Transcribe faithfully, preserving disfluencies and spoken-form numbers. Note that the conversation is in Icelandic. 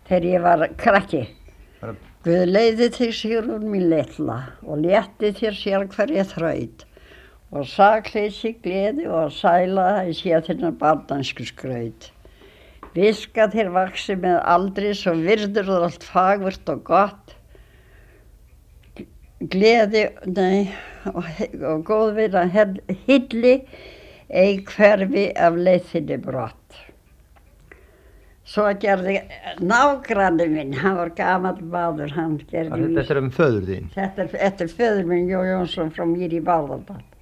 þegar ég var krakki. Bara... Guð leiði þig Sigrún mín litla og létti þér sér hverja þraut og sakleysi gleði og sæla að sé þinnar barnansku skraut. Viska þér vaxi með aldri svo virður og allt fagurt og gott. Gleði, nei, og, og góðvinna hilli ei hverfi af leiðinni brott. Svo gerði nágranni minn, hann var gamall maður, hann gerði... Þetta er um föður þín? Þetta er, þetta er föður minn, Jó Jónsson frá mér í Bárðardal.